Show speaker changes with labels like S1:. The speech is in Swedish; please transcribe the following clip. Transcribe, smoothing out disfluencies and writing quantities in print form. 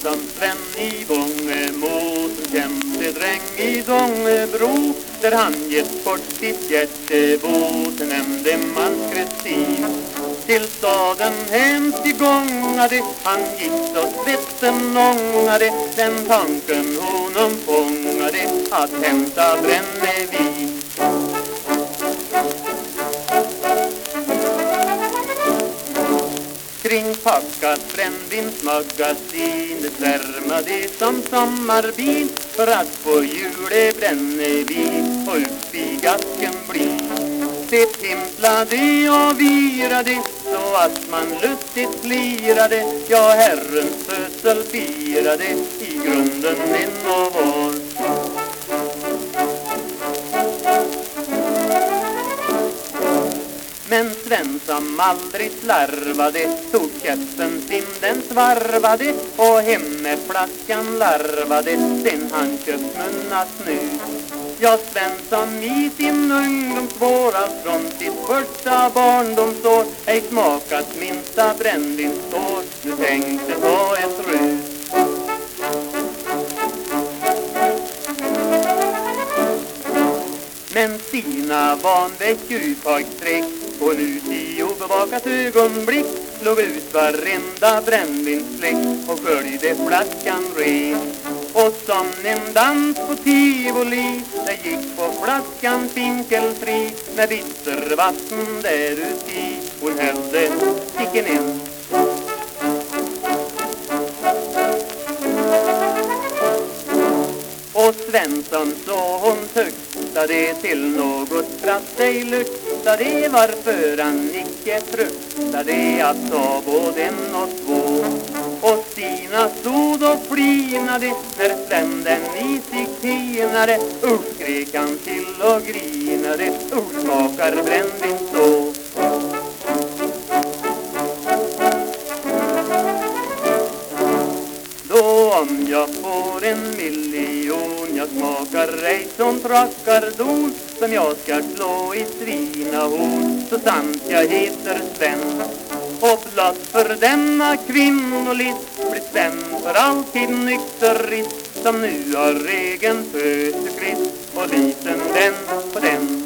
S1: som Sven i Bångemo, som kämpedräng i Dångebro, där han gett bort sitt hjärtebot, nämnde man Kristin. Till staden hem tillgångade, han gick så svetten ångade, den tanken honom fångade, att hämta brännevin. Kringpackat brännvinsmagasin, det svärmade som sommarbin, för att få julebrännevin och upp i gasken bli. Det timplade och virade så att man lustigt lirade, ja, Herrens födsel firade i grunden en och var. Men Sven som aldrig slarvade tog käppen sin, den svarvade, och hem med flaskan larvade, sen han köpt munna snus. Ja, Sven som i sin ungdomsvår, allt från sitt första barndomsår, ej smakat minsta brännvinsår, nu tänkte ta ett rus. Men sina vanväckutagsträck och nu 10 bevakat ögonblick slog ut varenda brännvinsfläck och sköljde flaskan ren. Och som en dans på tivoli, där gick på flaskan finkelfri, med bittervatten där uti hon hällde sticken in. Och Svensson så hon tuktade till något skratt ej luktade, varför han icke fruktade att ta både en och två. Och Stina stod och flinade när Sven den i sig tinade, skrek han till och grinade, smakar brännvin så. Då om jag får 1 miljon, jag smakar ej som trackardon, som jag ska slå i svinahorn, så sant jag heter Sven. Och blott för denna kvinnolist blir Sven för alltid nykterist, som nu har egen födelsekrist och liten den på den.